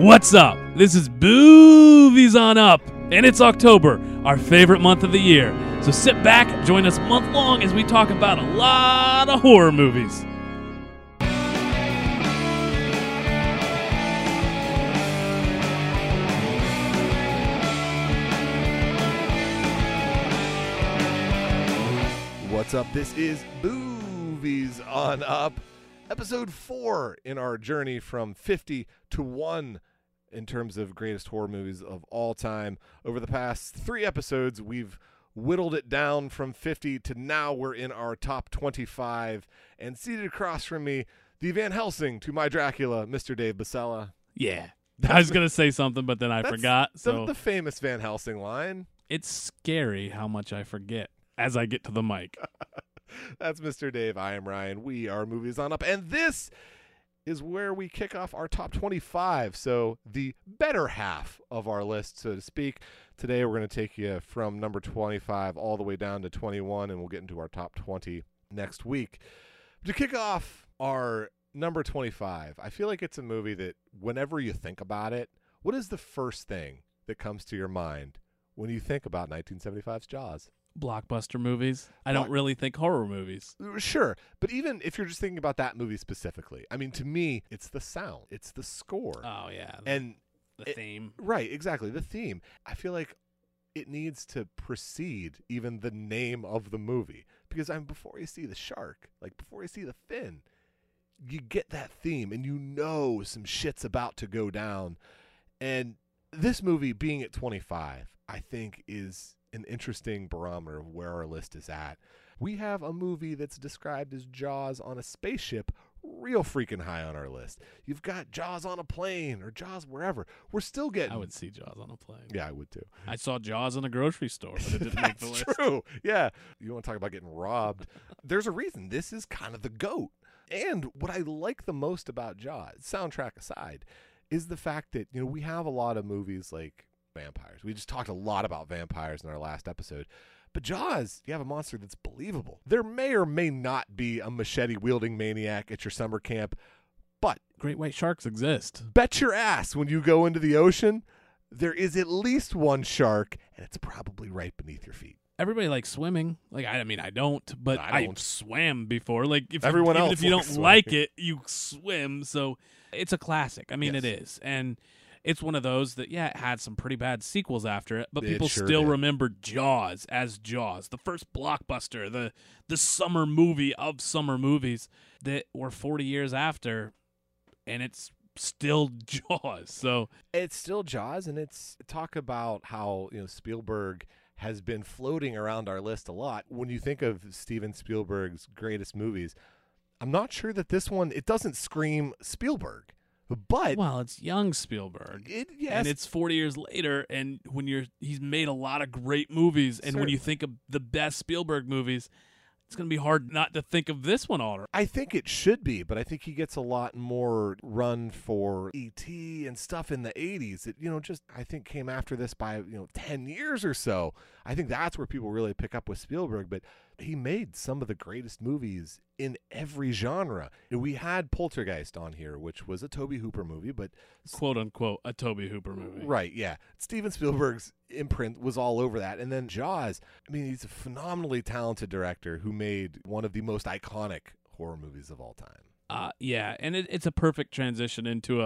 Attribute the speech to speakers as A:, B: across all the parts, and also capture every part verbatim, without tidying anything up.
A: What's up? This is Boovies on Up, and it's October, our favorite month of the year. So sit back, join us month long as we talk about a lot of horror movies.
B: What's up? This is Boovies on Up, episode four in our journey from fifty to one in terms of greatest horror movies of all time. Over the past three episodes, we've whittled it down from fifty to now we're in our top twenty-five. And seated across from me, the Van Helsing to my Dracula, Mister Dave Basella.
A: Yeah. I was going to say something, but then I
B: That's
A: forgot.
B: The,
A: So
B: the famous Van Helsing line.
A: it's scary how much I forget as I get to the mic.
B: That's Mister Dave. I am Ryan. We are Movies on Up. And this is where we kick off our top twenty-five. So the better half of our list, so to speak. Today we're going to take you from number twenty-five all the way down to twenty-one, and we'll get into our top twenty next week. To kick off our number twenty-five, I feel like it's a movie that whenever you think about it, what is the first thing that comes to your mind when you think about nineteen seventy-five's Jaws?
A: Blockbuster movies. I don't
B: Block-
A: really think horror movies.
B: Sure, but even if you're just thinking about that movie specifically, I mean, to me, it's the sound, it's the score,
A: Oh, yeah.
B: and
A: the
B: it-
A: theme.
B: right, exactly, the theme. I feel like it needs to precede even the name of the movie, because I'm before you see the shark, like before you see the fin, you get that theme, and you know some shit's about to go down. And this movie being at twenty-five, I think, is an interesting barometer of where our list is at. We have a movie that's described as Jaws on a spaceship, real freaking high on our list. You've got Jaws on a plane or Jaws wherever. We're still getting...
A: I would see Jaws on a plane.
B: Yeah, I would too.
A: I saw Jaws in a grocery store, but it didn't make the
B: That's
A: list.
B: true. Yeah. You want to talk about getting robbed. There's a reason. This is kind of the GOAT. And what I like the most about Jaws, soundtrack aside, is the fact that, you know, we have a lot of movies like vampires. We just talked a lot about vampires in our last episode. But Jaws, you have a monster that's believable. There may or may not be a machete-wielding maniac at your summer camp, but
A: Great white sharks exist.
B: bet your ass when you go into the ocean, there is at least one shark, and it's probably right beneath your feet.
A: Everybody likes swimming. Like I, I mean, I don't, but
B: I
A: I,
B: don't.
A: swam before. Like if
B: Everyone
A: even
B: else
A: if you don't
B: likes
A: like
B: swimming.
A: it, you swim. So it's a classic. I mean,
B: Yes.
A: it is, and it's one of those that yeah, it had some pretty bad sequels after it, but
B: It
A: people
B: sure
A: still
B: did.
A: remember Jaws as Jaws, the first blockbuster, the the summer movie of summer movies that were forty years after, and it's still Jaws. So
B: It's still Jaws, and it's talk about how, you know, Spielberg has been floating around our list a lot. When you think of Steven Spielberg's greatest movies, I'm not sure that this one, it doesn't scream Spielberg, but
A: well, it's young Spielberg.
B: it, yes,
A: And it's forty years later, and when you're he's made a lot of great movies, and when you
B: Certainly.
A: think of the best Spielberg movies, it's going to be hard not to think of this one all right.
B: I think it should be, but I think he gets a lot more run for E T and stuff in the eighties that, you know, just I think came after this by, you know, ten years or so. I think that's where people really pick up with Spielberg, but he made some of the greatest movies in every genre. We had Poltergeist on here, which was a Tobe Hooper movie, but
A: Quote unquote a Tobe Hooper movie.
B: right, yeah. Steven Spielberg's imprint was all over that. And then Jaws, I mean, he's a phenomenally talented director who made one of the most iconic horror movies of all time.
A: Uh, yeah, and it, it's a perfect transition into a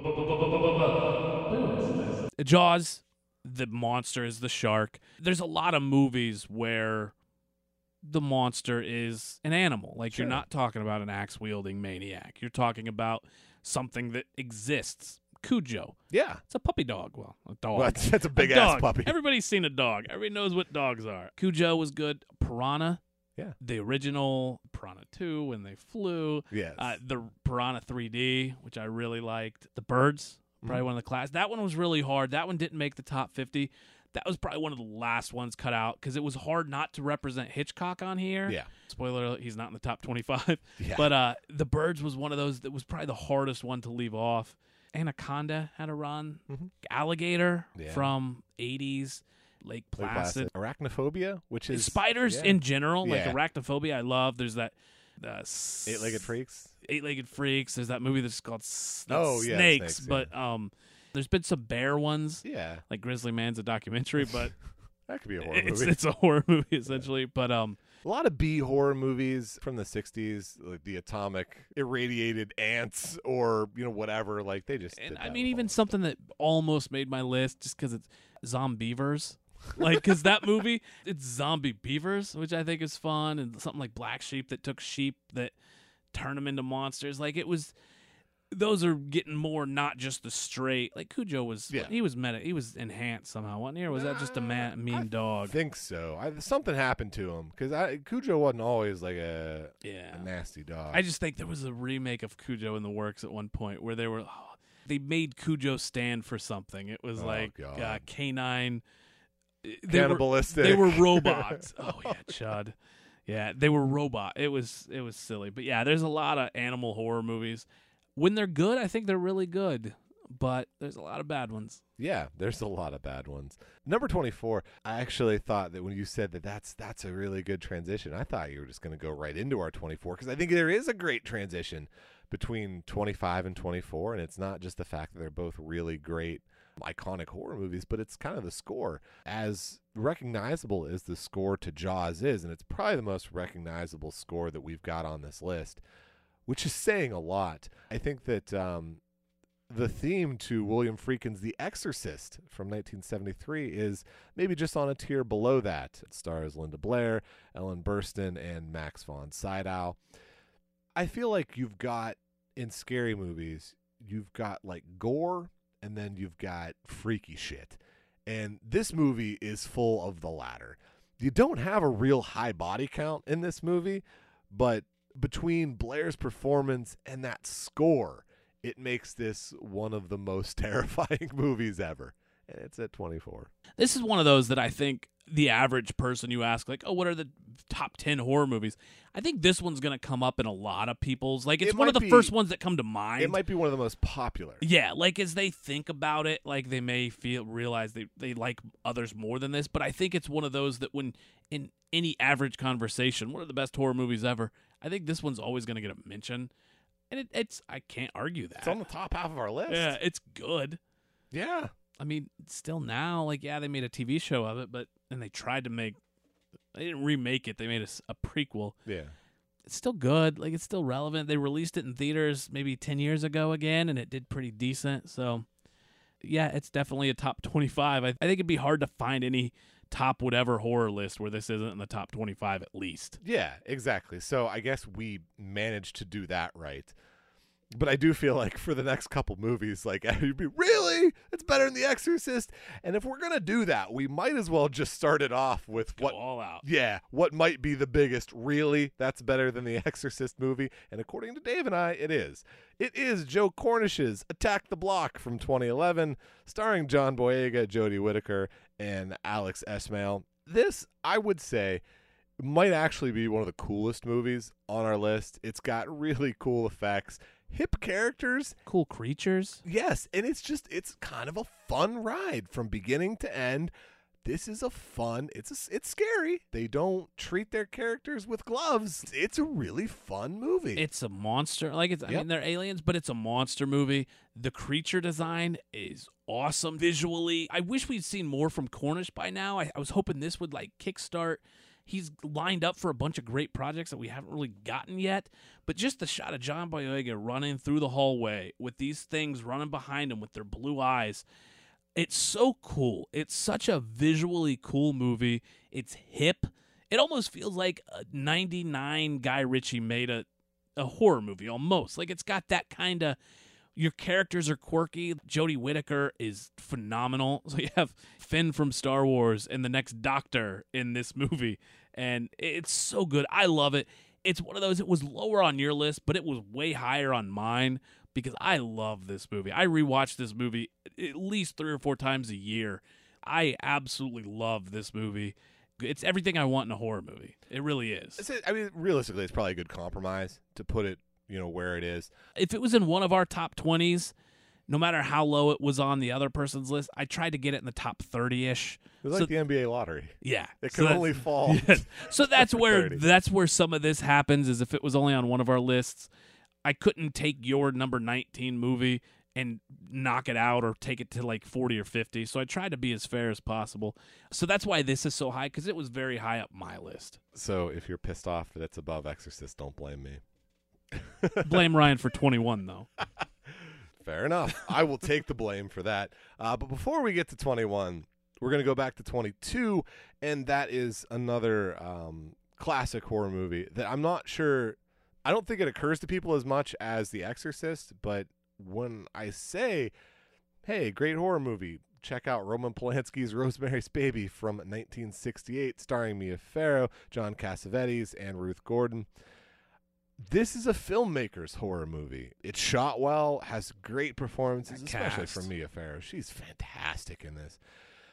A: Jaws. The monster is the shark. There's a lot of movies where the monster is an animal. Like
B: Sure.
A: you're not talking about an axe-wielding maniac. You're talking about something that exists. Cujo.
B: Yeah.
A: It's a puppy dog. Well, a dog.
B: Well, that's, that's a
A: A
B: big ass
A: dog.
B: puppy.
A: Everybody's seen a dog. Everybody knows what dogs are. Cujo was good. Piranha.
B: Yeah.
A: The original Piranha two when they flew.
B: Yes.
A: Uh, the Piranha three D, which I really liked. The Birds, probably
B: Mhm.
A: one of the class. That one was really hard. That one didn't make the top fifty. That was probably one of the last ones cut out because it was hard not to represent Hitchcock on here.
B: Yeah.
A: Spoiler alert, he's not in the top twenty-five.
B: Yeah.
A: But uh, The Birds was one of those that was probably the hardest one to leave off. Anaconda had a run.
B: Mhm.
A: Alligator
B: Yeah.
A: from eighties. Lake
B: Lake
A: Placid.
B: Arachnophobia, which is
A: Spiders
B: yeah.
A: in general,
B: Yeah.
A: like arachnophobia, I love. There's that uh, s-
B: Eight-legged freaks.
A: Eight-legged freaks. There's that movie that's called S-
B: Oh,
A: not
B: yeah,
A: Snakes,
B: Snakes,
A: but um, There's been some bear ones,
B: Yeah,
A: like Grizzly Man's a documentary, but
B: that could be a horror
A: it's
B: movie.
A: it's a horror movie essentially. But um,
B: A lot of B horror movies from the sixties, like the atomic irradiated ants, or you know whatever. Like they just.
A: and
B: did
A: I
B: that
A: mean
B: with
A: even
B: all-
A: something that almost made my list just because it's Zombievers. Like, because that movie, it's zombie beavers, which I think is fun, and something like Black Sheep that took sheep that turned them into monsters. Like, it was, those are getting more not just the straight. Like, Cujo was,
B: Yeah.
A: he was meta, he was enhanced somehow, wasn't he? Or was that just a ma- mean
B: I
A: dog?
B: think so. I, something happened to him because Cujo wasn't always like a,
A: Yeah.
B: a nasty dog.
A: I just think there was a remake of Cujo in the works at one point where they were, oh, they made Cujo stand for something. It was
B: Oh,
A: like
B: God.
A: uh, canine. They were,
B: Cannibalistic.
A: They were robots. Oh yeah, Chud. Yeah, they were robot. It was it was silly, but yeah, there's a lot of animal horror movies. When they're good, I think they're really good, but there's a lot of bad ones.
B: Yeah, there's a lot of bad ones. Number twenty-four, I actually thought that when you said that that's that's a really good transition, I thought you were just going to go right into our twenty-four because I think there is a great transition between twenty-five and twenty-four, and it's not just the fact that they're both really great iconic horror movies, but it's kind of the score. As recognizable as the score to Jaws is, and it's probably the most recognizable score that we've got on this list, which is saying a lot. I think that um, the theme to William Friedkin's The Exorcist from nineteen seventy-three is maybe just on a tier below that. It stars Linda Blair, Ellen Burstyn, and Max von Sydow. I feel like you've got, in scary movies, you've got like gore, and then you've got freaky shit. And this movie is full of the latter. You don't have a real high body count in this movie, but between Blair's performance and that score, it makes this one of the most terrifying movies ever. And it's at twenty-four.
A: This is one of those that I think the average person you ask, like, oh, what are the top ten horror movies? I think this one's going to come up in a lot of people's. Like, it's
B: It
A: one of
B: might
A: the
B: be-
A: first ones that come to mind.
B: It might be one of the most popular.
A: Yeah, like as they think about it, like they may feel realize they, they like others more than this, but I think it's one of those that when in any average conversation, what are the best horror movies ever? I think this one's always going to get a mention, and it, it's I can't argue that.
B: It's on the top half of our list.
A: Yeah, it's good.
B: Yeah.
A: I mean, still now, like yeah, they made a T V show of it, but and they tried to make, they didn't remake it. They made a, s- a prequel.
B: Yeah.
A: It's still good. Like it's still relevant. They released it in theaters maybe ten years ago again, and it did pretty decent. So, yeah, it's definitely a top twenty-five. I, I think it'd be hard to find any top whatever horror list where this isn't in the top twenty-five at least.
B: Yeah, exactly. So I guess we managed to do that right. But I do feel like for the next couple movies, like, you'd be, really? It's better than The Exorcist? And if we're going to do that, we might as well just start it off with
A: Go
B: what,
A: all out.
B: yeah, what might be the biggest, really, that's better than The Exorcist movie. And according to Dave and I, it is. It is Joe Cornish's Attack the Block from twenty eleven, starring John Boyega, Jodie Whittaker, and Alex Esmail. This, I would say, might actually be one of the coolest movies on our list. It's got really cool effects, hip characters.
A: Cool creatures.
B: Yes, and it's just it's kind of a fun ride from beginning to end. This is a fun. It's a, it's scary. They don't treat their characters with gloves. It's a really fun movie.
A: It's a monster. Like it's, I
B: Yep.
A: mean, they're aliens, but it's a monster movie. The creature design is awesome visually. I wish we'd seen more from Cornish by now. I, I was hoping this would like kickstart. He's lined up for a bunch of great projects that we haven't really gotten yet. But just the shot of John Boyega running through the hallway with these things running behind him with their blue eyes. It's so cool. It's such a visually cool movie. It's hip. It almost feels like a ninety-nine Guy Ritchie made a, a horror movie almost. Like it's got that kind of, your characters are quirky. Jodie Whittaker is phenomenal. So you have Finn from Star Wars and the next Doctor in this movie. And it's so good. I love it. It's one of those, it was lower on your list, but it was way higher on mine because I love this movie. I rewatch this movie at least three or four times a year. I absolutely love this movie. It's everything I want in a horror movie. It really is.
B: It's a- I mean, realistically, it's probably a good compromise to put it, you know, where it is.
A: If it was in one of our top twenties, no matter how low it was on the other person's list, I tried to get it in the top thirty-ish.
B: It's like
A: So-
B: the N B A lottery.
A: Yeah.
B: It
A: So
B: can
A: that's-
B: only fall.
A: Yes. So that's where
B: thirty.
A: that's where some of this happens is if it was only on one of our lists, I couldn't take your number nineteen movie and knock it out or take it to like forty or fifty. So I tried to be as fair as possible. So that's why this is so high, because it was very high up my list.
B: So if you're pissed off that it's above Exorcist, don't blame me.
A: Blame Ryan for twenty-one, though.
B: Fair enough. I will take the blame for that. Uh, but before we get to twenty-one, we're going to go back to twenty-two, and that is another um, classic horror movie that I'm not sure, I don't think it occurs to people as much as The Exorcist, but when I say, hey, great horror movie, check out Roman Polanski's Rosemary's Baby from nineteen sixty-eight, starring Mia Farrow, John Cassavetes, and Ruth Gordon. This is a filmmaker's horror movie. It's shot well, has great performances,
A: That
B: especially
A: cast.
B: from Mia Farrow. She's fantastic in this.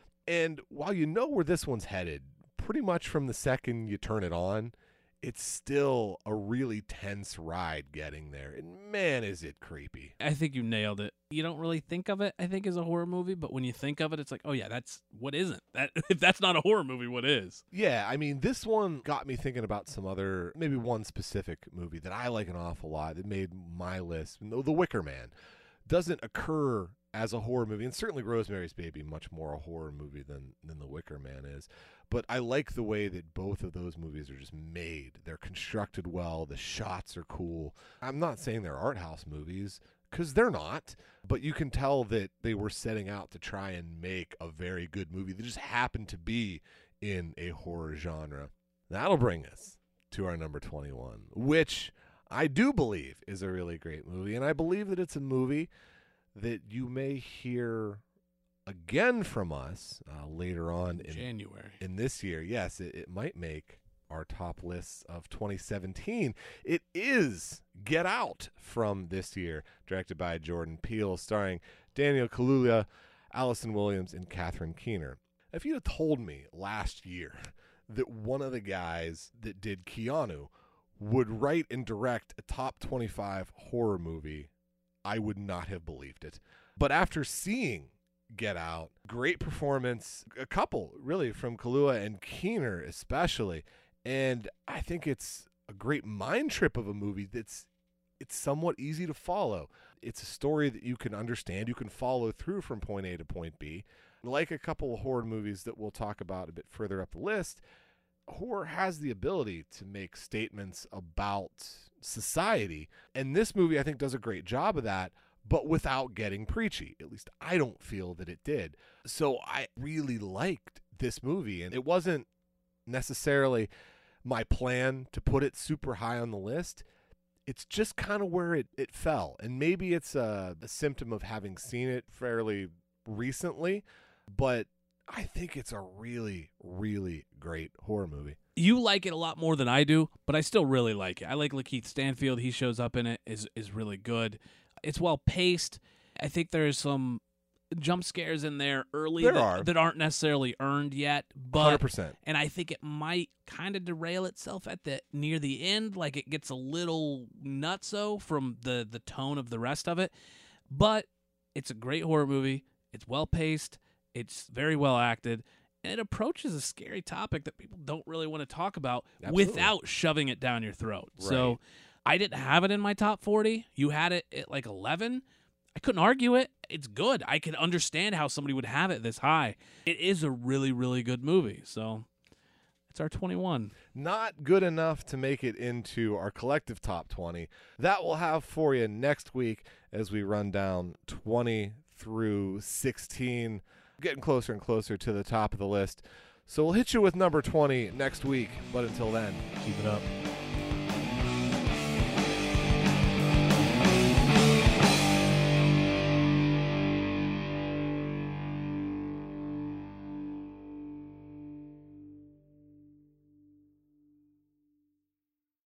B: And while you know where this one's headed, pretty much from the second you turn it on, it's still a really tense ride getting there. And man, is it creepy.
A: I think you nailed it. You don't really think of it, I think, as a horror movie, but when you think of it, it's like, oh yeah, that's what isn't. That if that's not a horror movie, what is?
B: Yeah, I mean, this one got me thinking about some other, maybe one specific movie that I like an awful lot that made my list. The Wicker Man doesn't occur as a horror movie, and certainly Rosemary's Baby much more a horror movie than, than The Wicker Man is. But I like the way that both of those movies are just made. They're constructed well. The shots are cool. I'm not saying they're art house movies, because they're not. But you can tell that they were setting out to try and make a very good movie that just happened to be in a horror genre. That'll bring us to our number twenty-one, which I do believe is a really great movie. And I believe that it's a movie that you may hear again from us uh, later on in
A: January.
B: in this year. Yes, it, it might make our top lists of twenty seventeen. It is Get Out from this year, directed by Jordan Peele, starring Daniel Kaluuya, Allison Williams, and Catherine Keener. If you had told me last year that one of the guys that did Keanu would write and direct a top twenty-five horror movie, I would not have believed it. But after seeing Get Out, great performance, a couple really from Kaluuya and Keener especially, and I think it's a great mind trip of a movie that's it's somewhat easy to follow. It's a story that you can understand, you can follow through from point A to point B. Like a couple of horror movies that we'll talk about a bit further up the list, horror has the ability to make statements about society, and this movie I think does a great job of that, but without getting preachy. At least I don't feel that it did. So I really liked this movie, and it wasn't necessarily my plan to put it super high on the list. It's just kind of where it, it fell, and maybe it's a, a symptom of having seen it fairly recently, but I think it's a really, really great horror movie.
A: You like it a lot more than I do, but I still really like it. I like Lakeith Stanfield. He shows up in it, is is really good. It's well paced. I think there's some jump scares in there early
B: There
A: that,
B: are.
A: that aren't necessarily earned yet,
B: one
A: but
B: hundred percent.
A: and I think it might kind of derail itself at the near the end, like it gets a little nutso from the the tone of the rest of it. But it's a great horror movie. It's well paced. It's very well acted, and it approaches a scary topic that people don't really want to talk about
B: Absolutely.
A: without shoving it down your throat.
B: Right.
A: So I didn't have it in my top forty. You had it at like eleven. I couldn't argue it. It's good. I can understand how somebody would have it this high. It is a really, really good movie. So it's our twenty-one.
B: Not good enough to make it into our collective top twenty. That we'll have for you next week as we run down twenty through sixteen. Getting closer and closer to the top of the list. So we'll hit you with number twenty next week. But until then, keep it up.